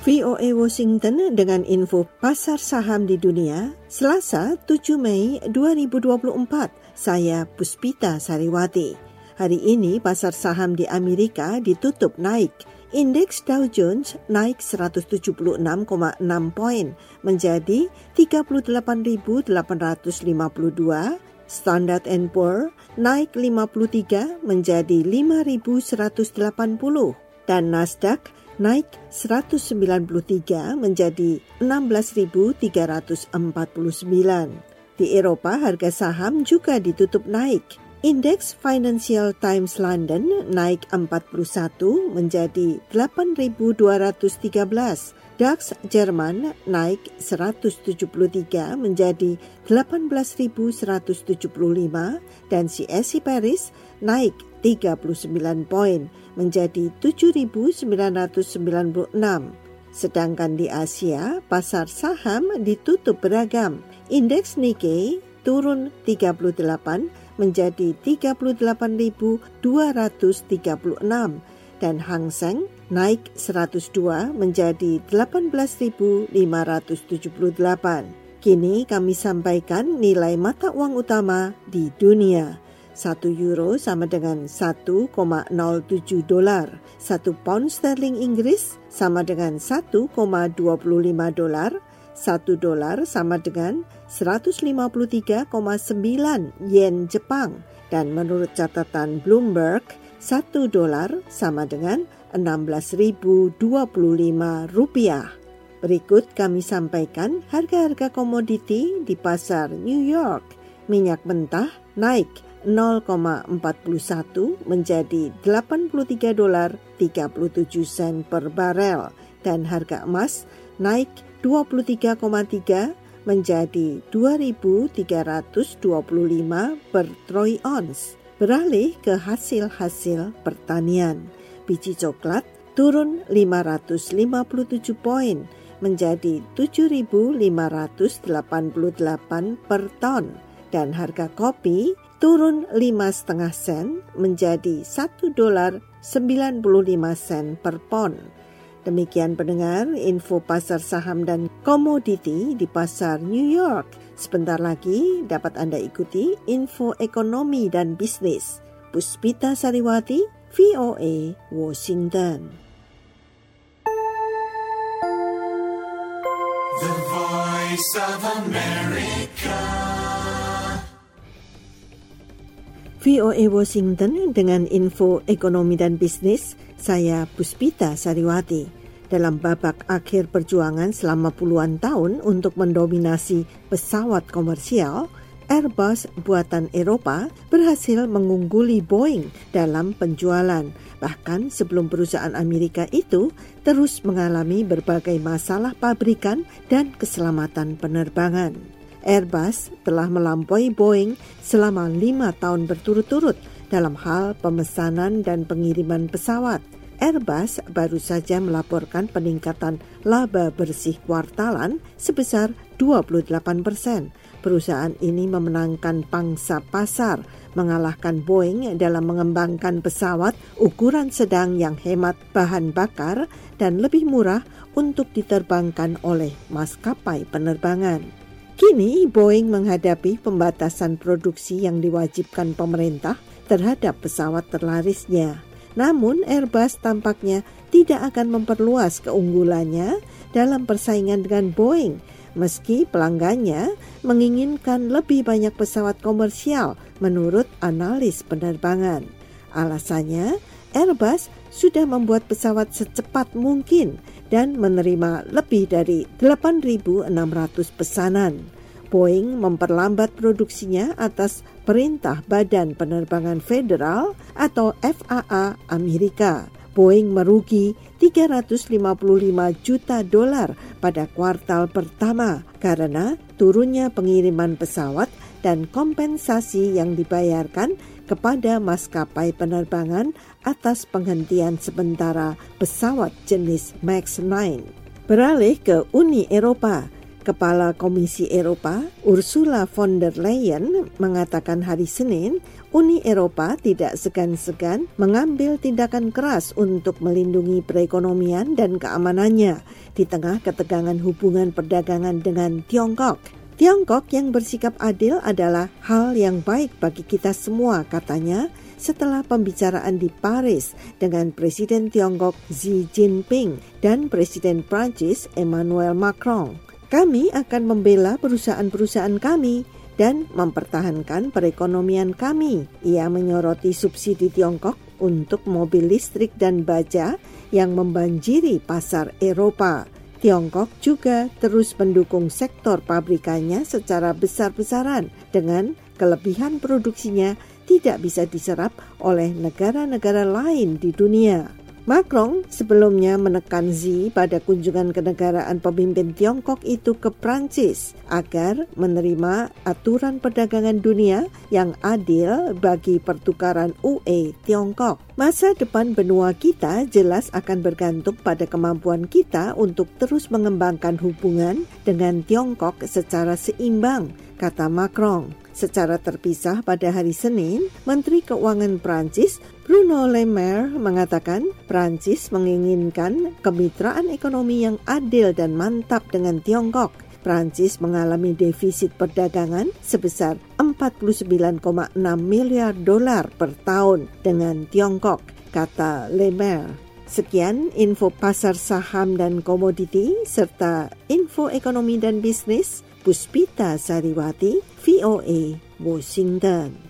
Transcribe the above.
VOA Washington dengan info pasar saham di dunia, Selasa 7 Mei 2024. Saya Puspita Sariwati. Hari ini pasar saham di Amerika ditutup naik. Indeks Dow Jones naik 176,6 poin menjadi 38.852. Standard & Poor naik 53 menjadi 5.180. Dan Nasdaq naik 193 menjadi 16.349. Di Eropa, harga saham juga ditutup naik. Indeks Financial Times London naik 41 menjadi 8.213. DAX Jerman naik 173 menjadi 18.175 dan CAC Paris naik 39 poin menjadi 7.996. Sedangkan di Asia, pasar saham ditutup beragam. Indeks Nikkei turun 38 menjadi 38.236 dan Hang Seng naik 102 menjadi 18.578. Kini kami sampaikan nilai mata uang utama di dunia. 1 euro sama dengan 1,07 dolar. 1 pound sterling Inggris sama dengan 1,25 dolar. 1 dolar sama dengan 153,9 yen Jepang. Dan menurut catatan Bloomberg, 1 dolar sama dengan 16.025 rupiah. Berikut kami sampaikan harga-harga komoditi di pasar New York. Minyak mentah naik 0,41 menjadi 83 dolar 37 sen per barel dan harga emas naik 23,3 menjadi 2.325 per troy ounce. Beralih ke hasil-hasil pertanian. Biji coklat turun 557 poin menjadi 7.588 per ton dan harga kopi turun 5,5 sen menjadi 1 dolar 95 sen per pon. Demikian pendengar info pasar saham dan komoditi di pasar New York. Sebentar lagi dapat Anda ikuti info ekonomi dan bisnis. Puspita Sariwati, VOA, Washington. The Voice of America. VOA Washington dengan info ekonomi dan bisnis, saya Puspita Sariwati. Dalam babak akhir perjuangan selama puluhan tahun untuk mendominasi pesawat komersial, Airbus buatan Eropa berhasil mengungguli Boeing dalam penjualan. Bahkan sebelum perusahaan Amerika itu terus mengalami berbagai masalah pabrikan dan keselamatan penerbangan. Airbus telah melampaui Boeing selama 5 tahun berturut-turut dalam hal pemesanan dan pengiriman pesawat. Airbus baru saja melaporkan peningkatan laba bersih kuartalan sebesar 28%. Perusahaan ini memenangkan pangsa pasar, mengalahkan Boeing dalam mengembangkan pesawat ukuran sedang yang hemat bahan bakar dan lebih murah untuk diterbangkan oleh maskapai penerbangan. Kini Boeing menghadapi pembatasan produksi yang diwajibkan pemerintah terhadap pesawat terlarisnya. Namun Airbus tampaknya tidak akan memperluas keunggulannya dalam persaingan dengan Boeing, meski pelanggannya menginginkan lebih banyak pesawat komersial menurut analis penerbangan. Alasannya, Airbus sudah membuat pesawat secepat mungkin dan menerima lebih dari 8.600 pesanan. Boeing memperlambat produksinya atas perintah Badan Penerbangan Federal atau FAA Amerika. Boeing merugi 355 juta dolar pada kuartal pertama karena turunnya pengiriman pesawat dan kompensasi yang dibayarkan kepada maskapai penerbangan atas penghentian sementara pesawat jenis MAX 9. Beralih ke Uni Eropa, Kepala Komisi Eropa, Ursula von der Leyen, mengatakan hari Senin, Uni Eropa tidak segan-segan mengambil tindakan keras untuk melindungi perekonomian dan keamanannya di tengah ketegangan hubungan perdagangan dengan Tiongkok. Tiongkok yang bersikap adil adalah hal yang baik bagi kita semua, katanya, setelah pembicaraan di Paris dengan Presiden Tiongkok Xi Jinping dan Presiden Prancis Emmanuel Macron. Kami akan membela perusahaan-perusahaan kami dan mempertahankan perekonomian kami. Ia menyoroti subsidi Tiongkok untuk mobil listrik dan baja yang membanjiri pasar Eropa. Tiongkok juga terus mendukung sektor pabrikannya secara besar-besaran dengan kelebihan produksinya tidak bisa diserap oleh negara-negara lain di dunia. Macron sebelumnya menekan Xi pada kunjungan kenegaraan pemimpin Tiongkok itu ke Prancis agar menerima aturan perdagangan dunia yang adil bagi pertukaran UE Tiongkok. Masa depan benua kita jelas akan bergantung pada kemampuan kita untuk terus mengembangkan hubungan dengan Tiongkok secara seimbang, kata Macron. Secara terpisah pada hari Senin, Menteri Keuangan Prancis Bruno Le Maire mengatakan Prancis menginginkan kemitraan ekonomi yang adil dan mantap dengan Tiongkok. Prancis mengalami defisit perdagangan sebesar 49,6 miliar dolar per tahun dengan Tiongkok, kata Le Maire. Sekian info pasar saham dan komoditi serta info ekonomi dan bisnis. Puspita Sariwati, VOA, Washington.